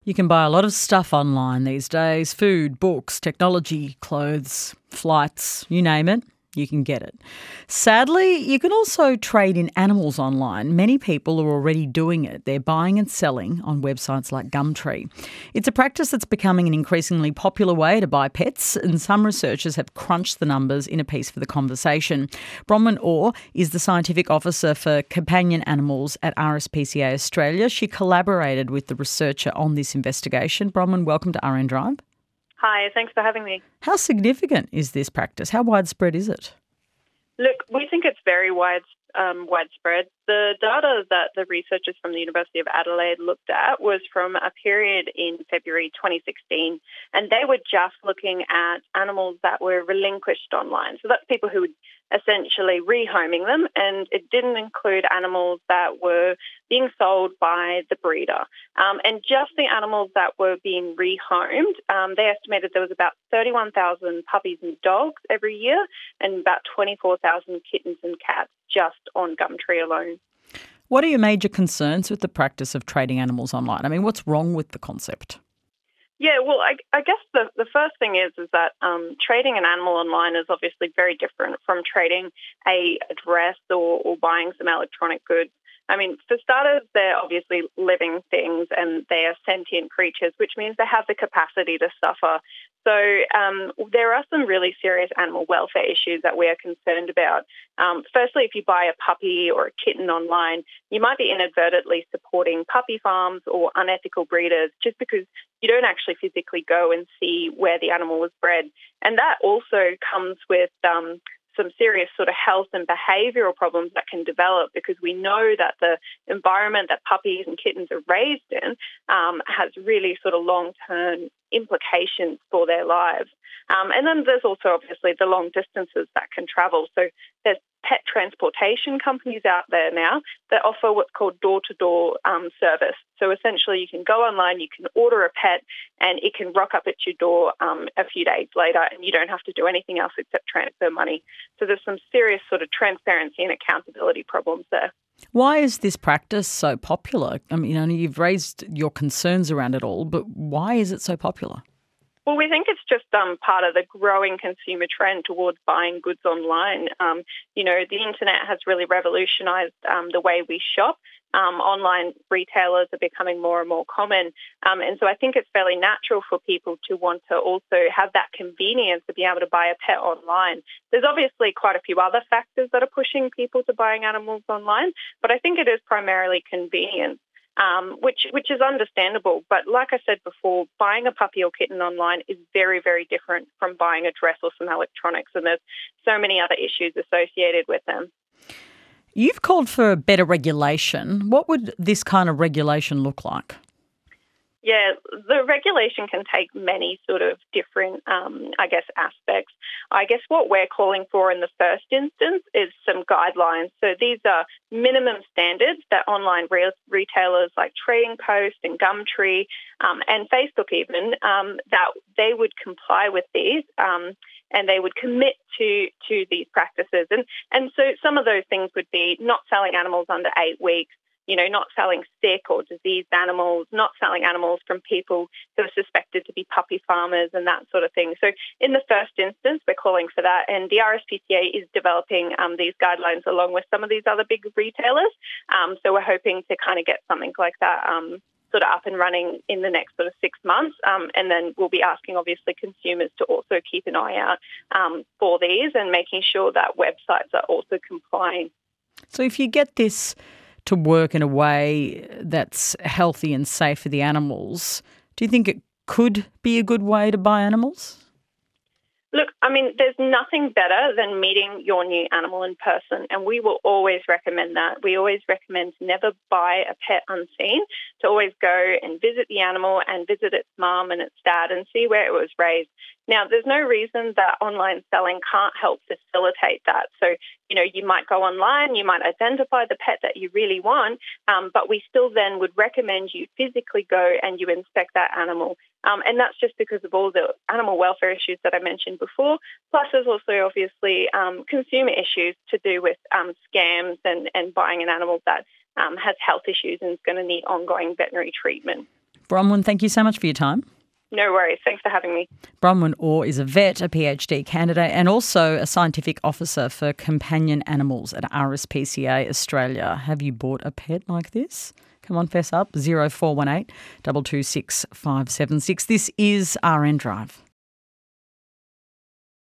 You can buy a lot of stuff online these days: food, books, technology, clothes, flights, you name it, you can get it. Sadly, you can also trade in animals online. Many people are already doing it. They're buying and selling on websites like Gumtree. It's a practice that's becoming an increasingly popular way to buy pets, and some researchers have crunched the numbers in a piece for The Conversation. Bronwyn Orr is the Scientific Officer for Companion Animals at RSPCA Australia. She collaborated with the researcher on this investigation. Bronwyn, welcome to RN Drive. Hi, thanks for having me. How significant is this practice? How widespread is it? Look, we think it's very widespread. The data that the researchers from the University of Adelaide looked at was from a period in February 2016, and they were just looking at animals that were relinquished online. So that's people who were essentially rehoming them, and it didn't include animals that were being sold by the breeder. And just the animals that were being rehomed, they estimated there was about 31,000 puppies and dogs every year and about 24,000 kittens and cats just on Gumtree alone. What are your major concerns with the practice of trading animals online? I mean, what's wrong with the concept? Yeah, well, I guess the first thing is that trading an animal online is obviously very different from trading a dress or buying some electronic goods. I mean, for starters, they're obviously living things and they are sentient creatures, which means they have the capacity to suffer. So there are some really serious animal welfare issues that we are concerned about. Firstly, if you buy a puppy or a kitten online, you might be inadvertently supporting puppy farms or unethical breeders just because you don't actually physically go and see where the animal was bred. And that also comes with some serious sort of health and behavioural problems that can develop, because we know that the environment that puppies and kittens are raised in has really sort of long-term implications for their lives. And then there's also obviously the long distances that can travel. So there's pet transportation companies out there now that offer what's called door-to-door service. So essentially you can go online, you can order a pet, and it can rock up at your door a few days later, and you don't have to do anything else except transfer money. So there's some serious sort of transparency and accountability problems there. Why is this practice so popular? I mean, you've raised your concerns around it all, but why is it so popular? Well, we think it's just part of the growing consumer trend towards buying goods online. The internet has really revolutionised the way we shop. Online retailers are becoming more and more common. And so I think it's fairly natural for people to want to also have that convenience to be able to buy a pet online. There's obviously quite a few other factors that are pushing people to buying animals online, but I think it is primarily convenience. Which is understandable. But like I said before, buying a puppy or kitten online is very, very different from buying a dress or some electronics, and there's so many other issues associated with them. You've called for better regulation. What would this kind of regulation look like? Yeah, the regulation can take many sort of different, aspects. I guess what we're calling for in the first instance is some guidelines. So these are minimum standards that online retailers like Trading Post and Gumtree and Facebook even, that they would comply with these and they would commit to these practices. And so some of those things would be not selling animals under 8 weeks, not selling sick or diseased animals, not selling animals from people who are suspected to be puppy farmers and that sort of thing. So in the first instance, we're calling for that. And the RSPCA is developing these guidelines along with some of these other big retailers. So we're hoping to kind of get something like that sort of up and running in the next sort of 6 months. And then we'll be asking, obviously, consumers to also keep an eye out for these and making sure that websites are also complying. So if you get this to work in a way that's healthy and safe for the animals, do you think it could be a good way to buy animals? Look, I mean, there's nothing better than meeting your new animal in person, and we will always recommend that. We always recommend to never buy a pet unseen, to always go and visit the animal and visit its mum and its dad and see where it was raised. Now, there's no reason that online selling can't help facilitate that. So, you might go online, you might identify the pet that you really want, but we still then would recommend you physically go and you inspect that animal. And that's just because of all the animal welfare issues that I mentioned before. Plus, there's also obviously consumer issues to do with scams and buying an animal that has health issues and is going to need ongoing veterinary treatment. Bronwyn, thank you so much for your time. No worries. Thanks for having me. Bronwyn Orr is a vet, a PhD candidate, and also a scientific officer for companion animals at RSPCA Australia. Have you bought a pet like this? Come on, fess up. 0418 226 576. This is RN Drive.